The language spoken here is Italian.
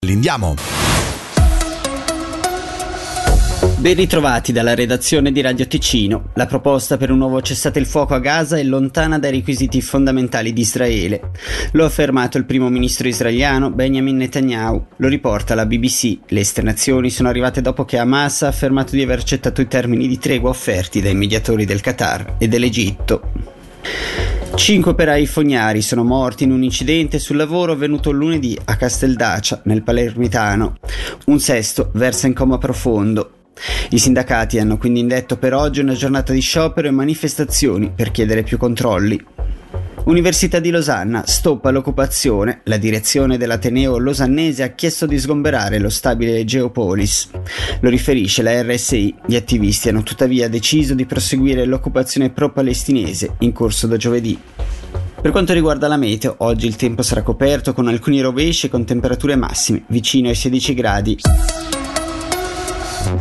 blindiamo. Ben ritrovati dalla redazione di Radio Ticino. La proposta per un nuovo cessate il fuoco a Gaza è lontana dai requisiti fondamentali di Israele. Lo ha affermato il primo ministro israeliano Benjamin Netanyahu. Lo riporta la BBC. Le esternazioni sono arrivate dopo che Hamas ha affermato di aver accettato i termini di tregua offerti dai mediatori del Qatar e dell'Egitto. 5 operai fognari sono morti in un incidente sul lavoro avvenuto lunedì a Casteldacia, nel Palermitano. Un sesto versa in coma profondo. I sindacati hanno quindi indetto per oggi una giornata di sciopero e manifestazioni per chiedere più controlli. Università di Losanna, stop all'occupazione. La direzione dell'Ateneo losannese ha chiesto di sgomberare lo stabile Geopolis. Lo riferisce la RSI. Gli attivisti hanno tuttavia deciso di proseguire l'occupazione pro-palestinese in corso da giovedì. Per quanto riguarda la meteo, oggi il tempo sarà coperto con alcuni rovesci e con temperature massime vicino ai 16 gradi.